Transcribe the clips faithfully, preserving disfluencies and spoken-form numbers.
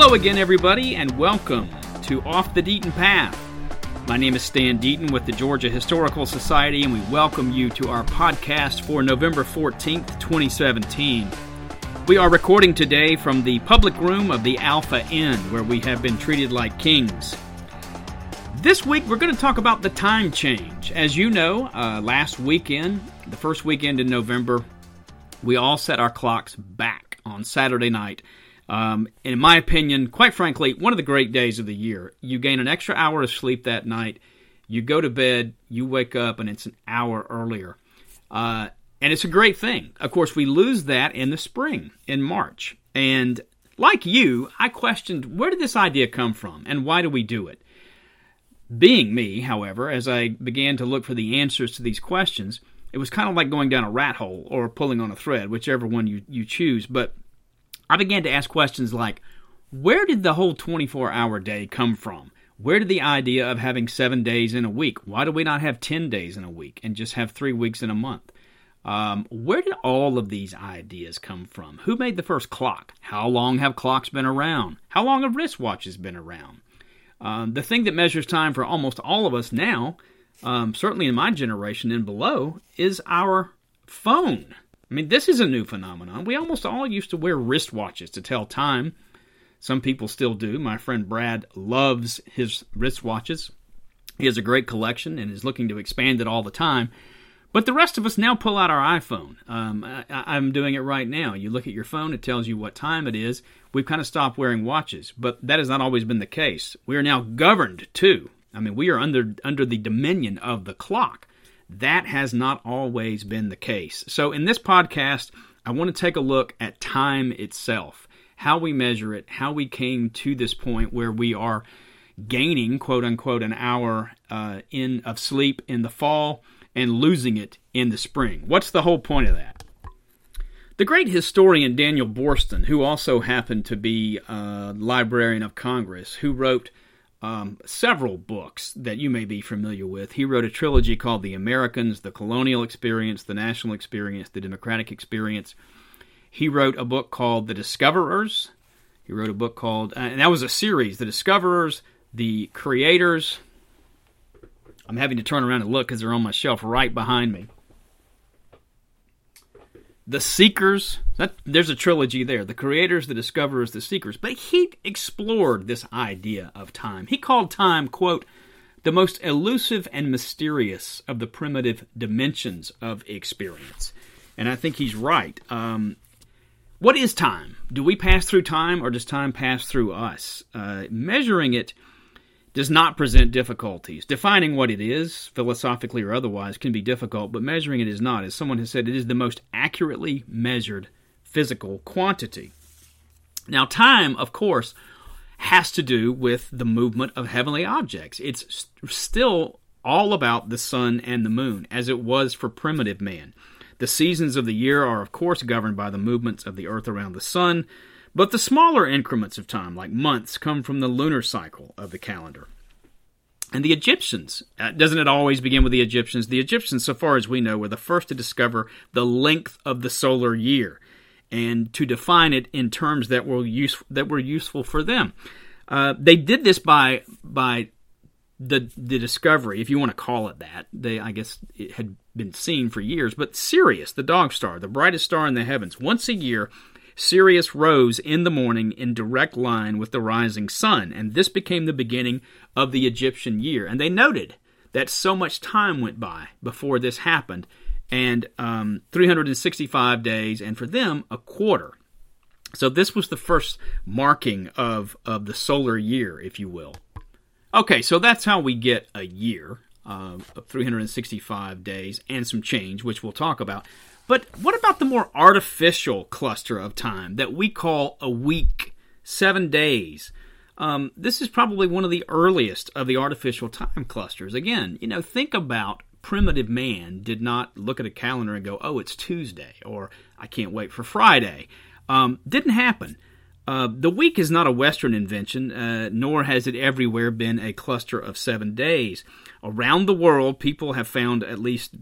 Hello again, everybody, and welcome to Off the Deaton Path. My name is Stan Deaton with the Georgia Historical Society, and we welcome you to our podcast for November fourteenth, twenty seventeen. We are recording today from the public room of the Alpha Inn, where we have been treated like kings. This week, we're going to talk about the time change. As you know, uh, last weekend, the first weekend in November, we all set our clocks back on Saturday night. Um, in my opinion, quite frankly, one of the great days of the year. You gain an extra hour of sleep that night. You go to bed, you wake up, and it's an hour earlier. Uh, and it's a great thing. Of course, we lose that in the spring, in March. And like you, I questioned, where did this idea come from, and why do we do it? Being me, however, as I began to look for the answers to these questions, it was kind of like going down a rat hole or pulling on a thread, whichever one you, you choose. But I began to ask questions like, where did the whole twenty-four hour day come from? Where did the idea of having seven days in a week? Why do we not have ten days in a week and just have three weeks in a month? Um, where did all of these ideas come from? Who made the first clock? How long have clocks been around? How long have wristwatches been around? Um, the thing that measures time for almost all of us now, um, certainly in my generation and below, is our phone. I mean, this is a new phenomenon. We almost all used to wear wristwatches to tell time. Some people still do. My friend Brad loves his wristwatches. He has a great collection and is looking to expand it all the time. But the rest of us now pull out our iPhone. Um, I, I'm doing it right now. You look at your phone, it tells you what time it is. We've kind of stopped wearing watches, but that has not always been the case. We are now governed, too. I mean, we are under under the dominion of the clock. That has not always been the case. So in this podcast, I want to take a look at time itself, how we measure it, how we came to this point where we are gaining, quote-unquote, an hour uh, in of sleep in the fall and losing it in the spring. What's the whole point of that? The great historian Daniel Boorstin, who also happened to be a Librarian of Congress, who wrote Um, several books that you may be familiar with. He wrote a trilogy called The Americans, The Colonial Experience, The National Experience, The Democratic Experience. He wrote a book called The Discoverers. He wrote a book called, and that was a series, The Discoverers, The Creators. I'm having to turn around and look because they're on my shelf right behind me. The Seekers, that, there's a trilogy there. The Creators, The Discoverers, The Seekers. But he explored this idea of time. He called time, quote, the most elusive and mysterious of the primitive dimensions of experience. And I think he's right. Um, what is time? Do we pass through time, or does time pass through us? Uh, measuring it does not present difficulties. Defining what it is, philosophically or otherwise, can be difficult, but measuring it is not. As someone has said, it is the most accurately measured physical quantity. Now, time, of course, has to do with the movement of heavenly objects. It's st- still all about the sun and the moon, as it was for primitive man. The seasons of the year are, of course, governed by the movements of the earth around the sun, but the smaller increments of time, like months, come from the lunar cycle of the calendar. And the Egyptians, uh, doesn't it always begin with the Egyptians? The Egyptians, so far as we know, were the first to discover the length of the solar year and to define it in terms that were use, that were useful for them. Uh, they did this by by the the discovery, if you want to call it that. They, I guess, it had been seen for years, but Sirius, the dog star, the brightest star in the heavens, once a year, Sirius rose in the morning in direct line with the rising sun, and this became the beginning of the Egyptian year. And they noted that so much time went by before this happened, and um, three hundred sixty-five days, and for them, a quarter. So this was the first marking of, of the solar year, if you will. Okay, so that's how we get a year uh, of three hundred sixty-five days and some change, which we'll talk about. But what about the more artificial cluster of time that we call a week, seven days? Um, this is probably one of the earliest of the artificial time clusters. Again, you know, think about primitive man did not look at a calendar and go, oh, it's Tuesday, or I can't wait for Friday. Um, didn't happen. Uh, the week is not a Western invention, uh, nor has it everywhere been a cluster of seven days. Around the world, people have found at least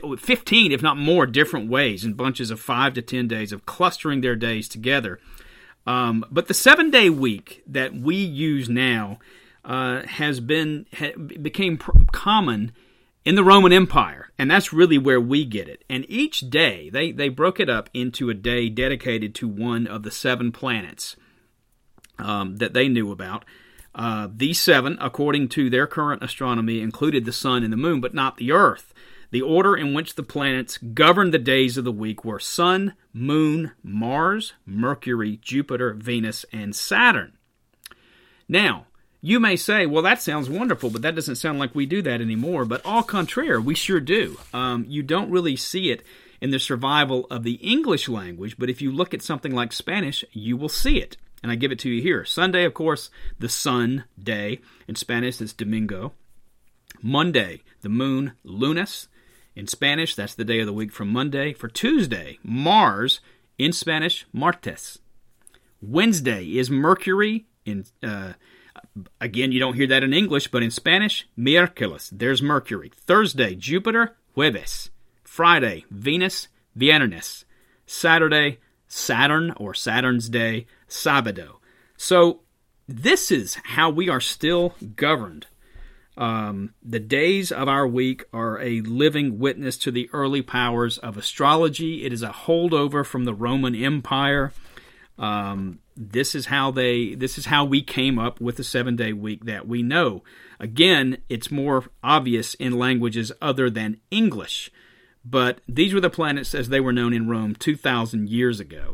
fifteen, if not more, different ways in bunches of five to ten days of clustering their days together. Um, but the seven-day week that we use now uh, has been ha, became pr- common in the Roman Empire, and that's really where we get it. And each day, they, they broke it up into a day dedicated to one of the seven planets um, that they knew about. Uh, these seven, according to their current astronomy, included the sun and the moon, but not the earth. The order in which the planets governed the days of the week were Sun, Moon, Mars, Mercury, Jupiter, Venus, and Saturn. Now, you may say, well, that sounds wonderful, but that doesn't sound like we do that anymore. But au contraire, we sure do. Um, you don't really see it in the survival of the English language, but if you look at something like Spanish, you will see it. And I give it to you here. Sunday, of course, the sun day. In Spanish, it's domingo. Monday, the moon, lunes. In Spanish, that's the day of the week from Monday. For Tuesday, Mars. In Spanish, martes. Wednesday is Mercury. In uh, Again, you don't hear that in English, but in Spanish, miércoles. There's Mercury. Thursday, Jupiter. Jueves. Friday, Venus. Viernes. Saturday, Saturn or Saturn's Day. Sábado. So this is how we are still governed. Um, the days of our week are a living witness to the early powers of astrology. It is a holdover from the Roman Empire. Um, this is how they. This is how we came up with the seven-day week that we know. Again, it's more obvious in languages other than English, but these were the planets as they were known in Rome two thousand years ago.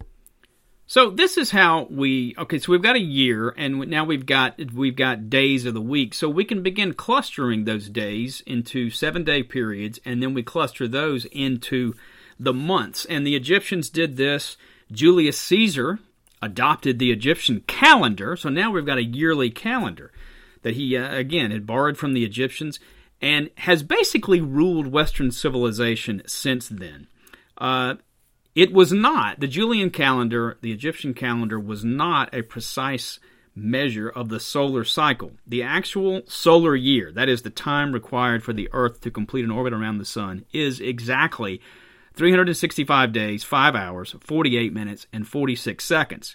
So this is how we, okay, so we've got a year, and now we've got we've got days of the week. So we can begin clustering those days into seven-day periods, and then we cluster those into the months. And the Egyptians did this. Julius Caesar adopted the Egyptian calendar, so now we've got a yearly calendar that he, uh, again, had borrowed from the Egyptians, and has basically ruled Western civilization since then. Uh It was not, the Julian calendar, the Egyptian calendar, was not a precise measure of the solar cycle. The actual solar year, that is the time required for the Earth to complete an orbit around the sun, is exactly three hundred sixty-five days, five hours, forty-eight minutes, and forty-six seconds.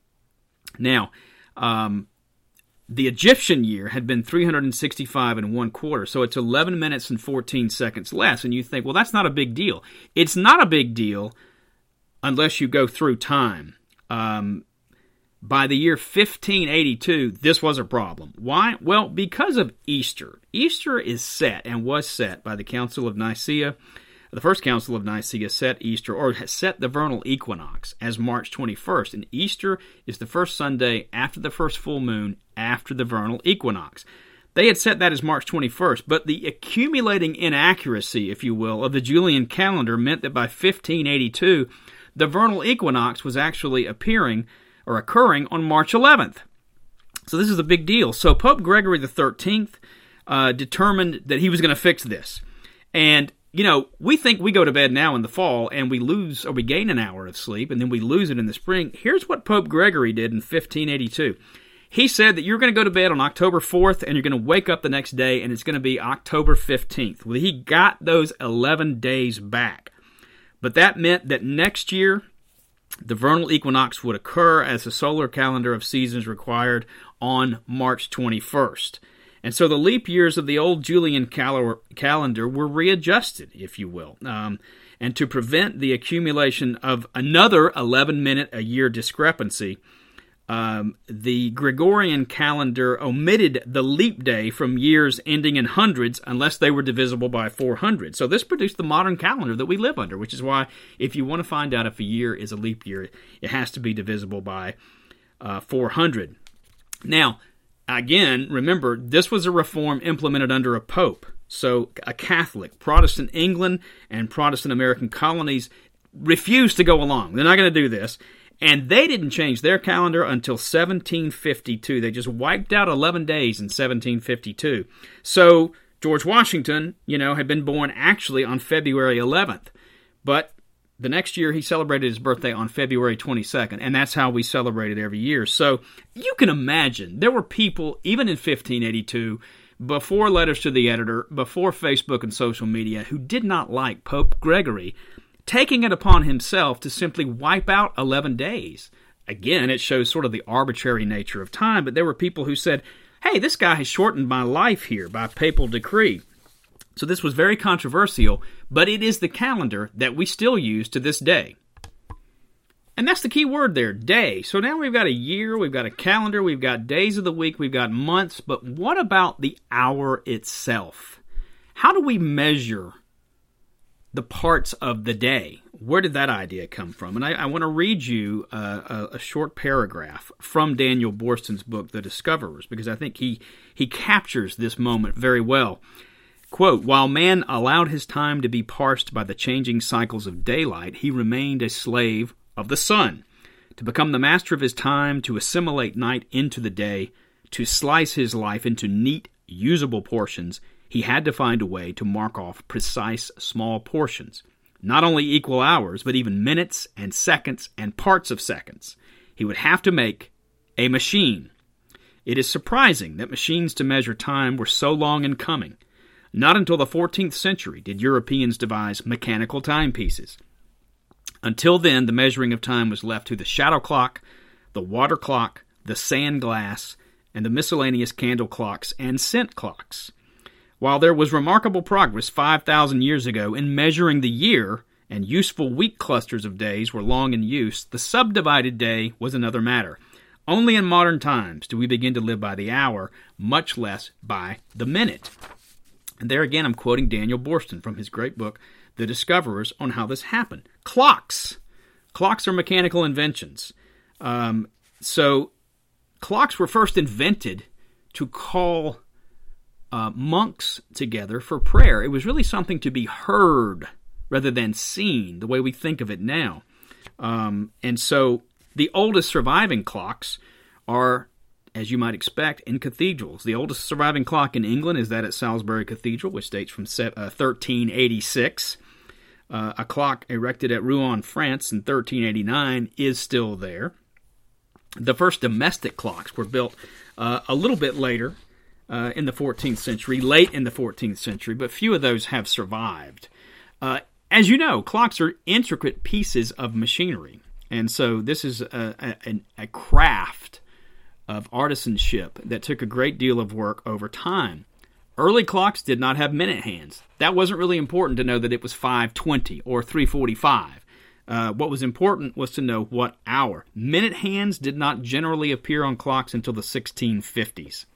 Now, um, the Egyptian year had been three hundred sixty-five and one quarter, so it's eleven minutes and fourteen seconds less. And you think, well, that's not a big deal. It's not a big deal unless you go through time. Um, by the year fifteen eighty-two, this was a problem. Why? Well, because of Easter. Easter is set and was set by the Council of Nicaea. The First Council of Nicaea set Easter, or set the vernal equinox as March twenty-first. And Easter is the first Sunday after the first full moon after the vernal equinox. They had set that as March twenty-first, but the accumulating inaccuracy, if you will, of the Julian calendar meant that by fifteen eighty-two, the vernal equinox was actually appearing or occurring on March eleventh. So this is a big deal. So Pope Gregory the thirteenth uh, determined that he was going to fix this. And, you know, we think we go to bed now in the fall and we lose or we gain an hour of sleep and then we lose it in the spring. Here's what Pope Gregory did in fifteen eighty-two. He said that you're going to go to bed on October fourth and you're going to wake up the next day and it's going to be October fifteenth. Well, he got those eleven days back. But that meant that next year, the vernal equinox would occur as the solar calendar of seasons required on March twenty-first. And so the leap years of the old Julian cal- calendar were readjusted, if you will. Um, and to prevent the accumulation of another eleven-minute-a-year discrepancy, Um, the Gregorian calendar omitted the leap day from years ending in hundreds unless they were divisible by four hundred. So this produced the modern calendar that we live under, which is why if you want to find out if a year is a leap year, it has to be divisible by uh, four hundred. Now, again, remember, this was a reform implemented under a pope. So a Catholic, Protestant England and Protestant American colonies refused to go along. They're not going to do this. And they didn't change their calendar until seventeen fifty-two. They just wiped out eleven days in seventeen fifty-two. So George Washington, you know, had been born actually on February eleventh. But the next year he celebrated his birthday on February twenty-second. And that's how we celebrate it every year. So you can imagine there were people, even in fifteen eighty-two, before letters to the editor, before Facebook and social media, who did not like Pope Gregory taking it upon himself to simply wipe out eleven days. again, it shows sort of the arbitrary nature of time, but there were people who said, hey, this guy has shortened my life here by papal decree. So this was very controversial, but it is the calendar that we still use to this day. And that's the key word there, day. So now we've got a year, we've got a calendar, we've got days of the week, we've got months, but what about the hour itself? How do we measure the parts of the day? Where did that idea come from? And I, I want to read you uh, a, a short paragraph from Daniel Boorstin's book, The Discoverers, because I think he, he captures this moment very well. Quote, while man allowed his time to be parsed by the changing cycles of daylight, he remained a slave of the sun. To become the master of his time, to assimilate night into the day, to slice his life into neat, usable portions, he had to find a way to mark off precise, small portions. Not only equal hours, but even minutes and seconds and parts of seconds. He would have to make a machine. It is surprising that machines to measure time were so long in coming. Not until the fourteenth century did Europeans devise mechanical timepieces. Until then, the measuring of time was left to the shadow clock, the water clock, the sand glass, and the miscellaneous candle clocks and scent clocks. While there was remarkable progress five thousand years ago in measuring the year, and useful week clusters of days were long in use, the subdivided day was another matter. Only in modern times do we begin to live by the hour, much less by the minute. And there again, I'm quoting Daniel Boorstin from his great book, The Discoverers, on how this happened. Clocks. Clocks are mechanical inventions. Um, so clocks were first invented to call uh, monks together for prayer. It was really something to be heard rather than seen, the way we think of it now. Um, and so the oldest surviving clocks are, as you might expect, in cathedrals. The oldest surviving clock in England is that at Salisbury Cathedral, which dates from thirteen eighty-six. Uh, a clock erected at Rouen, France in thirteen eighty-nine is still there. The first domestic clocks were built uh, a little bit later uh, in the fourteenth century, late in the fourteenth century, but few of those have survived. Uh, as you know, clocks are intricate pieces of machinery, and so this is a, a, a craft of artisanship that took a great deal of work over time. Early clocks did not have minute hands. That wasn't really important to know that it was five twenty or three forty-five. Uh, what was important was to know what hour. Minute hands did not generally appear on clocks until the sixteen fifties.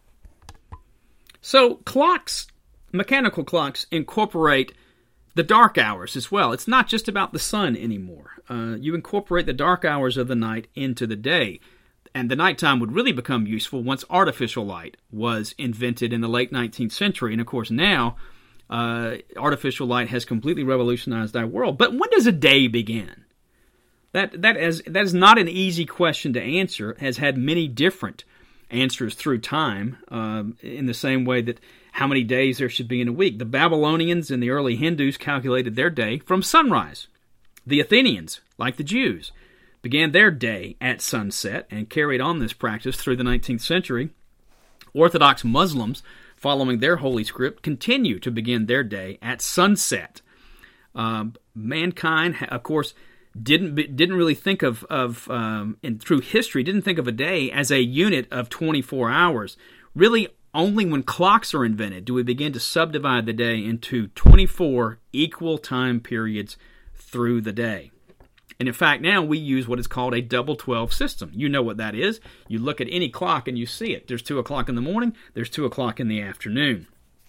So clocks, mechanical clocks, incorporate the dark hours as well. It's not just about the sun anymore. Uh, you incorporate the dark hours of the night into the day. And the nighttime would really become useful once artificial light was invented in the late nineteenth century. And of course now, uh, artificial light has completely revolutionized our world. But when does a day begin? That that is that is not an easy question to answer. It has had many different answers through time, um, in the same way that how many days there should be in a week. The Babylonians and the early Hindus calculated their day from sunrise. The Athenians, like the Jews, began their day at sunset and carried on this practice through the nineteenth century. Orthodox Muslims, following their holy script, continue to begin their day at sunset. Uh, mankind, of course, didn't didn't really think of, of um, in through history, didn't think of a day as a unit of twenty-four hours. Really, only when clocks are invented do we begin to subdivide the day into twenty-four equal time periods through the day. And in fact, now we use what is called a double twelve system. You know what that is. You look at any clock and you see it. There's two o'clock in the morning, there's two o'clock in the afternoon.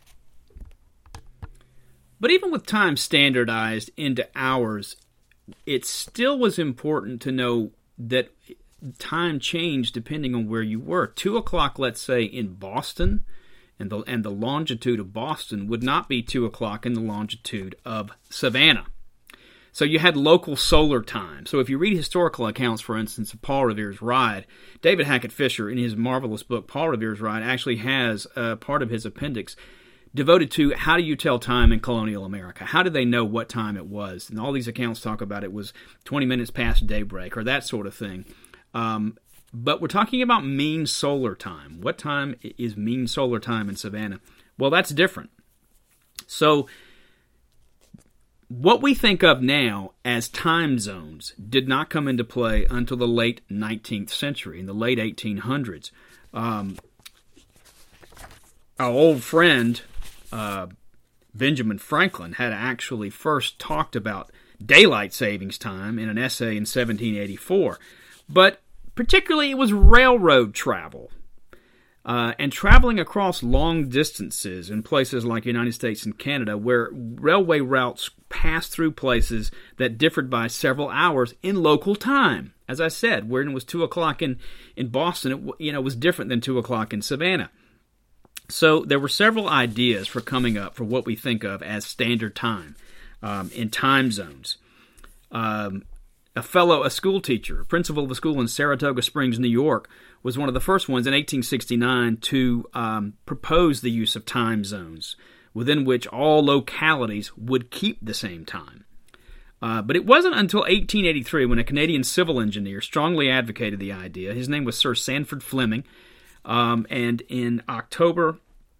But even with time standardized into hours, it still was important to know that time changed depending on where you were. Two o'clock, let's say, in Boston, and the, and the longitude of Boston would not be two o'clock in the longitude of Savannah. So you had local solar time. So if you read historical accounts, for instance, of Paul Revere's Ride, David Hackett Fisher, in his marvelous book, Paul Revere's Ride, actually has a part of his appendix devoted to how do you tell time in colonial America? How did they know what time it was? And all these accounts talk about it was twenty minutes past daybreak or that sort of thing. Um, but we're talking about mean solar time. What time is mean solar time in Savannah? Well, that's different. So what we think of now as time zones did not come into play until the late nineteenth century, in the late eighteen hundreds. Um, our old friend, uh, Benjamin Franklin, had actually first talked about daylight savings time in an essay in seventeen eighty-four. But particularly it was railroad travel. Uh, and traveling across long distances in places like the United States and Canada, where railway routes passed through places that differed by several hours in local time. As I said, when it was two o'clock in, in Boston, it you know was different than two o'clock in Savannah. So there were several ideas for coming up for what we think of as standard time um, in time zones. Um, a fellow, a school teacher, a principal of a school in Saratoga Springs, New York, was one of the first ones in eighteen sixty-nine to um, propose the use of time zones within which all localities would keep the same time. Uh, but it wasn't until eighteen eighty-three when a Canadian civil engineer strongly advocated the idea. His name was Sir Sanford Fleming, um, and in October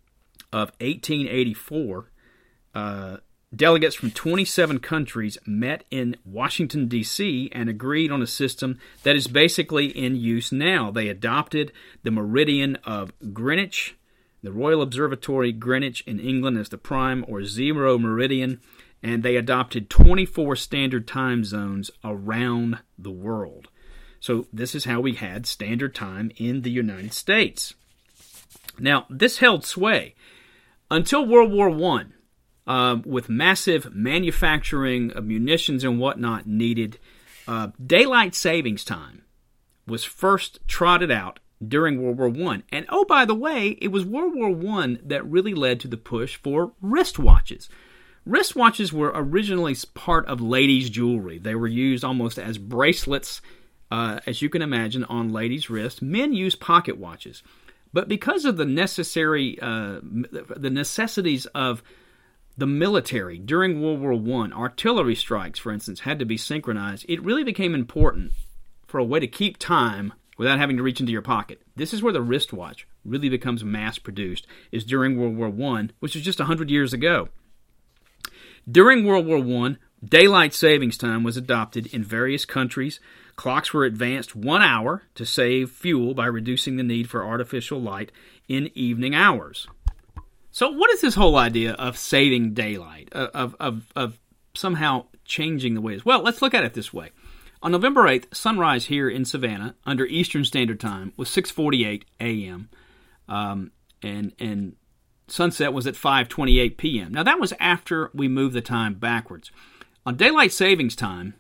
of eighteen eighty-four, uh, delegates from twenty-seven countries met in Washington, D C and agreed on a system that is basically in use now. They adopted the meridian of Greenwich, the Royal Observatory Greenwich in England as the prime or zero meridian, and they adopted twenty-four standard time zones around the world. So this is how we had standard time in the United States. Now, this held sway until World War One. Uh, with massive manufacturing of munitions and whatnot needed, uh, daylight savings time was first trotted out during World War One. And oh, by the way, it was World War One that really led to the push for wristwatches. Wristwatches were originally part of ladies' jewelry. They were used almost as bracelets, uh, as you can imagine, on ladies' wrists. Men used pocket watches. But because of the necessary, uh, the necessities of the military during World War One, artillery strikes, for instance, had to be synchronized. It really became important for a way to keep time without having to reach into your pocket. This is where the wristwatch really becomes mass-produced, is during World War One, which was just one hundred years ago. During World War One, daylight savings time was adopted in various countries. Clocks were advanced one hour to save fuel by reducing the need for artificial light in evening hours. So what is this whole idea of saving daylight, of, of, of somehow changing the way it is? Well, let's look at it this way. On November eighth, sunrise here in Savannah under Eastern Standard Time was six forty-eight a.m. Um, and and sunset was at five twenty-eight p.m. Now, that was after we moved the time backwards. On daylight savings time,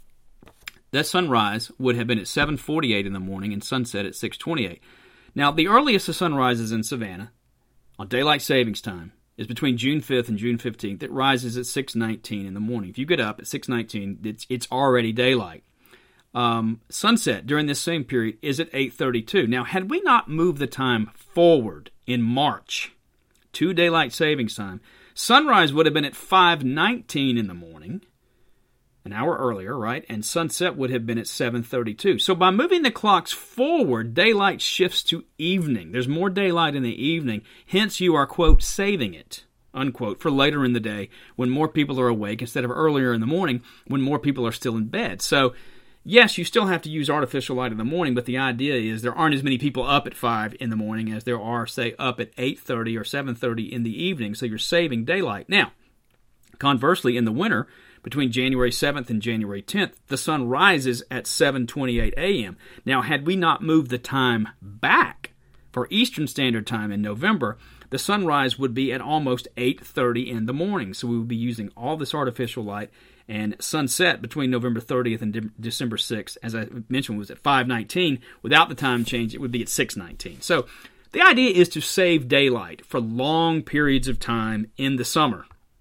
that sunrise would have been at seven forty-eight in the morning and sunset at six twenty-eight. Now, the earliest of sunrises in Savannah on daylight savings time is between June fifth and June fifteenth. It rises at six nineteen in the morning. If you get up at six nineteen, it's, it's already daylight. Um, sunset during this same period is at eight thirty-two. Now, had we not moved the time forward in March to daylight savings time, sunrise would have been at five nineteen in the morning, an hour earlier, right? And sunset would have been at seven thirty-two. So by moving the clocks forward, daylight shifts to evening. There's more daylight in the evening. Hence, you are, quote, saving it, unquote, for later in the day when more people are awake instead of earlier in the morning when more people are still in bed. So, yes, you still have to use artificial light in the morning, but the idea is there aren't as many people up at five in the morning as there are, say, up at eight thirty or seven thirty in the evening, so you're saving daylight. Now, conversely, in the winter, between January seventh and January tenth, the sun rises at seven twenty-eight a.m. Now, had we not moved the time back for Eastern Standard Time in November, the sunrise would be at almost eight thirty in the morning. So we would be using all this artificial light, and sunset between November thirtieth and De- December sixth, as I mentioned, was at five nineteen. Without the time change, it would be at six nineteen. So the idea is to save daylight for long periods of time in the summer.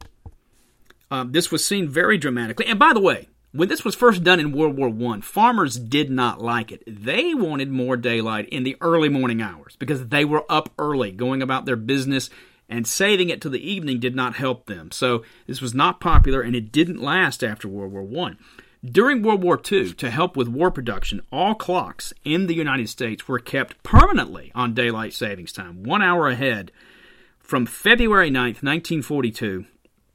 Um, this was seen very dramatically. And by the way, when this was first done in World War One, farmers did not like it. They wanted more daylight in the early morning hours because they were up early, going about their business, and saving it to the evening did not help them. So this was not popular, and it didn't last after World War One. During World War Two, to help with war production, all clocks in the United States were kept permanently on daylight savings time, one hour ahead, from February ninth, nineteen forty-two,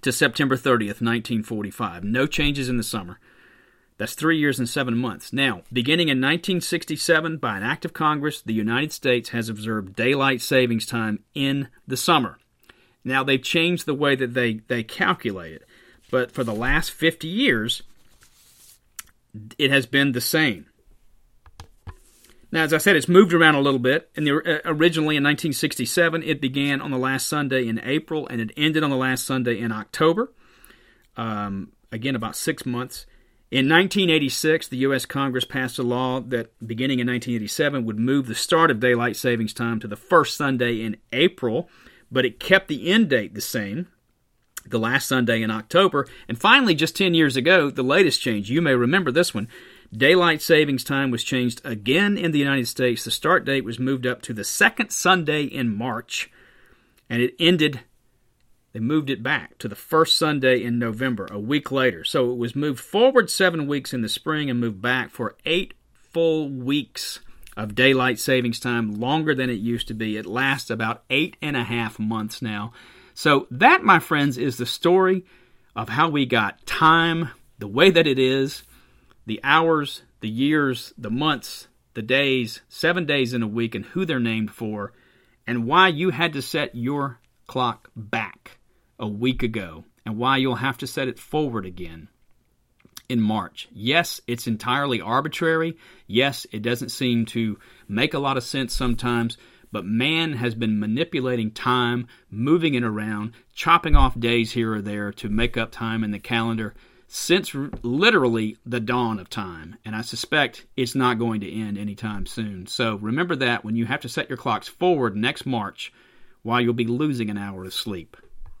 to September thirtieth, nineteen forty-five. No changes in the summer. That's three years and seven months. Now, beginning in nineteen sixty-seven, by an act of Congress, the United States has observed daylight savings time in the summer. Now, they've changed the way that they, they calculate it, but for the last fifty years, it has been the same. Now, as I said, it's moved around a little bit. And the, uh, originally in nineteen sixty-seven, it began on the last Sunday in April, and it ended on the last Sunday in October. Um, again, about six months. In nineteen eighty-six, the U S Congress passed a law that, beginning in nineteen eighty-seven, would move the start of daylight savings time to the first Sunday in April, but it kept the end date the same, the last Sunday in October. And finally, just ten years ago, the latest change, you may remember this one, daylight savings time was changed again in the United States. The start date was moved up to the second Sunday in March, and it ended They moved it back to the first Sunday in November, a week later. So it was moved forward seven weeks in the spring and moved back for eight full weeks of daylight savings time, longer than it used to be. It lasts about eight and a half months now. So that, my friends, is the story of how we got time the way that it is, the hours, the years, the months, the days, seven days in a week, and who they're named for, and why you had to set your clock back a week ago, and why you'll have to set it forward again in March. Yes, it's entirely arbitrary. Yes, it doesn't seem to make a lot of sense sometimes, but man has been manipulating time, moving it around, chopping off days here or there to make up time in the calendar since r- literally the dawn of time, and I suspect it's not going to end anytime soon. So remember that when you have to set your clocks forward next March, while you'll be losing an hour of sleep.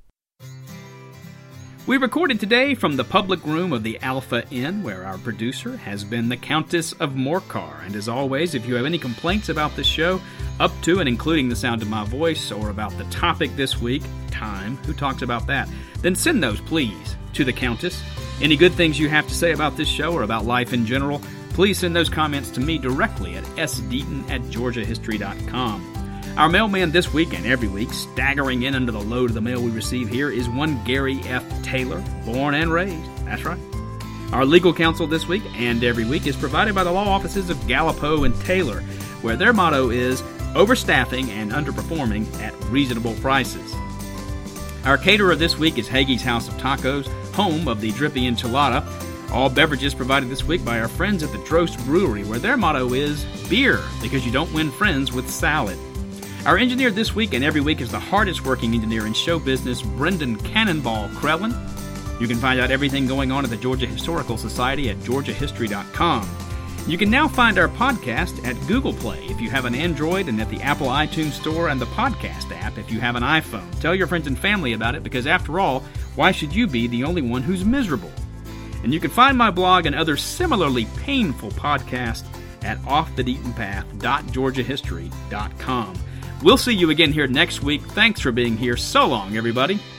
We recorded today from the public room of the Alpha Inn, where our producer has been the Countess of Morcar. And as always, if you have any complaints about this show, up to and including the sound of my voice, or about the topic this week, time, who talks about that, then send those, please, to the Countess. Any good things you have to say about this show or about life in general, please send those comments to me directly at s deaton at georgia history dot com. Our mailman this week and every week, staggering in under the load of the mail we receive here, is one Gary F. Taylor, born and raised. That's right. Our legal counsel this week and every week is provided by the law offices of Gallipo and Taylor, where their motto is overstaffing and underperforming at reasonable prices. Our caterer this week is Hagee's House of Tacos, home of the Drippy Enchilada. All beverages provided this week by our friends at the Drost Brewery, where their motto is beer, because you don't win friends with salad. Our engineer this week and every week is the hardest working engineer in show business, Brendan Cannonball Krellin. You can find out everything going on at the Georgia Historical Society at georgia history dot com. You can now find our podcast at Google Play if you have an Android, and at the Apple iTunes Store and the podcast app if you have an iPhone. Tell your friends and family about it, because after all, why should you be the only one who's miserable? And you can find my blog and other similarly painful podcasts at off the deaton path dot georgia history dot com. We'll see you again here next week. Thanks for being here. So long, everybody.